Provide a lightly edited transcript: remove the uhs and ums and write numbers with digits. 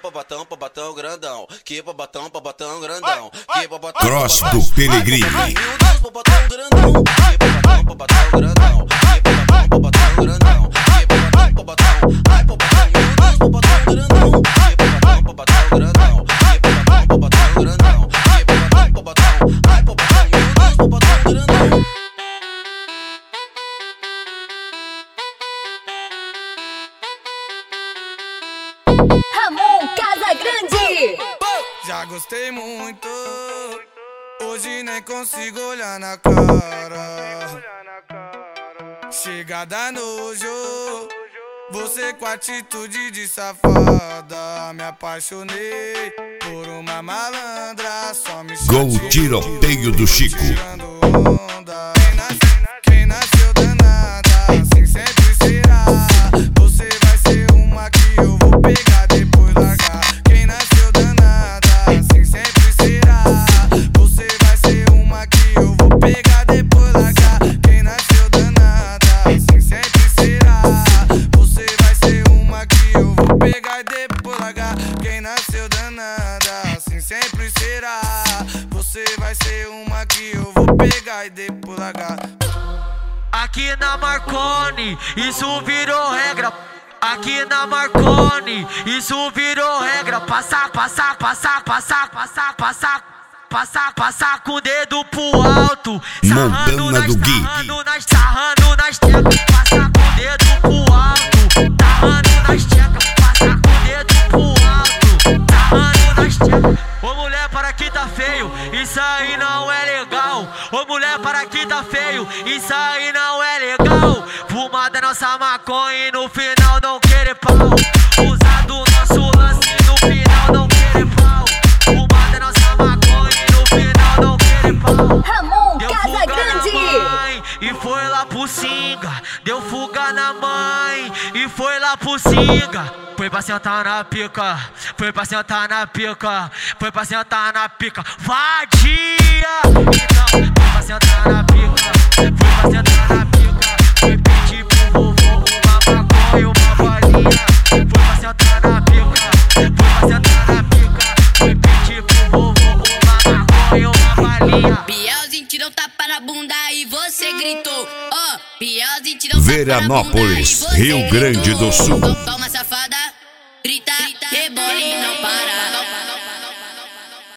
pra botão grandão. Que pra botão grandão. Que pra botão. Cross do Pelegrini. Meu Deus, pra botão grandão. Que pra botão grandão. Que pra botão grandão. Que pra botão. Ai, pra botão. Meu Deus, pra botão grandão. Que pra botão grandão. Que pra botão grandão. Que pra botão. Ai, pra botão. Meu Deus, pra botão grandão. Ramon Casagrande. Já gostei muito, hoje nem consigo olhar na cara. Chegada nojo, você com atitude de safada. Me apaixonei por uma malandra, só me Gol tiroteio do Chico. Quem nasceu danada, assim sempre será. Você vai ser uma que eu vou pegar, depois largar. Quem nasceu danada, assim sempre será. Você vai ser uma que eu vou pegar, depois largar. Quem nasceu danada, assim sempre será. Você vai ser uma que eu vou pegar e depois largar. Quem nasceu danada, assim sempre será. Você vai ser uma que eu vou pegar e depois largar. Aqui na Marconi, isso virou regra. Aqui na Marconi, isso virou regra. Passar com o dedo pro alto. Montana do Gui. Sarrando nas tecas. Passar com o dedo pro alto. Sarrando nas tecas. Passar com o dedo pro alto. Sarrando nas tecas. Ô mulher, para que tá feio, isso aí não é legal. Ô mulher, para que tá feio, isso aí não é legal. Fumada é nossa maconha e no final não querer pau. Usado o nosso lance e no final não querer pau. Fumada é nossa maconha e no final não querer pau. Ramon Deu fuga Casagrande. na mãe e foi lá pro Singa. Deu fuga na mãe e foi lá pro Singa. Foi pra sentar na pica, foi pra sentar na pica, foi pra sentar na pica. Vadia! Então, foi pra sentar na pica, foi pra sentar na pica. Foi pedir pro vovô uma maconha e uma bolinha. Foi pra sentar na pica, foi pra sentar na pica. Foi pedir pro vovô uma maconha e uma bolinha. Bielzinho tirou tapa na bunda e você gritou. Ó, Bielzinho tirou tapa na bunda e Veranópolis, você Rio Grande gritou. do Sul. Toma safada, grita, rebola.